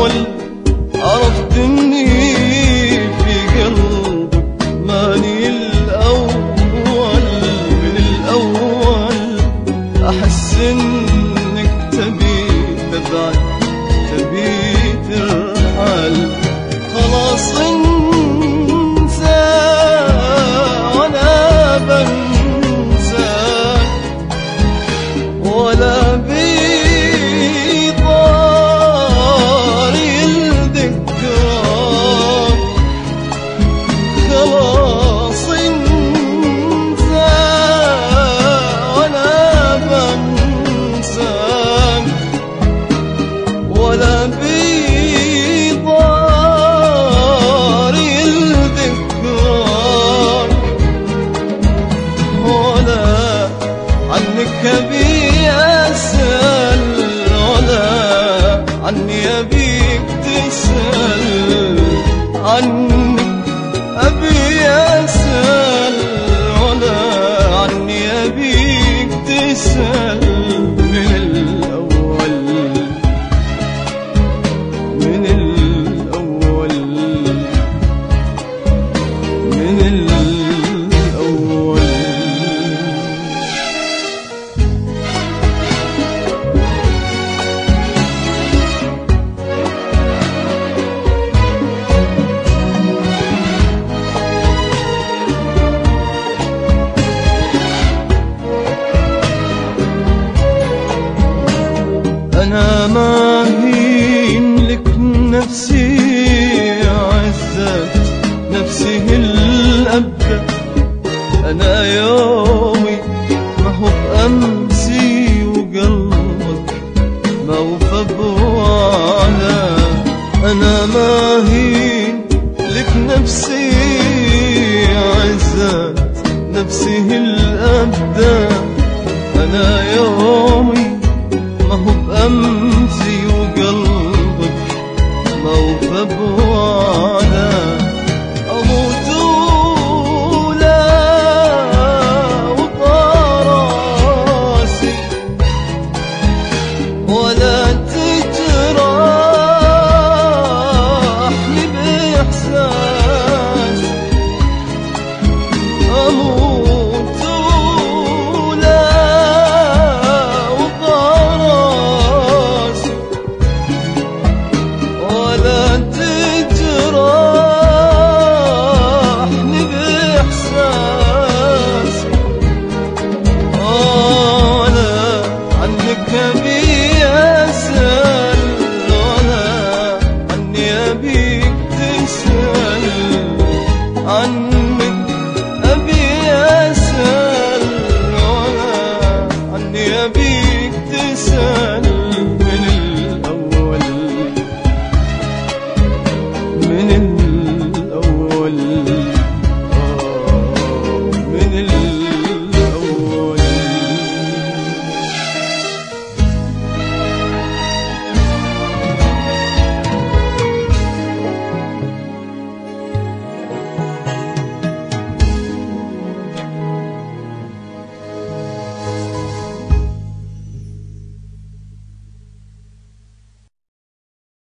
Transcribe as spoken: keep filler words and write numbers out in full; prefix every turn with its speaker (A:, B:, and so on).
A: الأول عرفت إني في قلبك ماني الأول. من الأول أحس إنك تبي تبعد تبي ترحل. خلاص انسى وأنا بنساك ولا بي ولا بضاري الذكرى ولا عنك أبي أسأل ولا عني أبيك تسأل. عنك أبي أسأل ولا عني أبيك تسأل. من الأول من الأول من الأول أنا ماهين لك نفسي عزت نفسي الأبد. أنا يومي ما هو بأمسي وقلبك ما وفى بوعده. أنا ماهين لك نفسي عزت نفسي الأبد. أنا يومي ما هو بأمسي وقلبك ما وفى بوعده. أموت ولا وطراسي ولا تجرحني بإحساس. أموت ولا ولا تجرحني بإحساس. ولا عنك أبي أسأل ولا عني أبيك تسأل. عن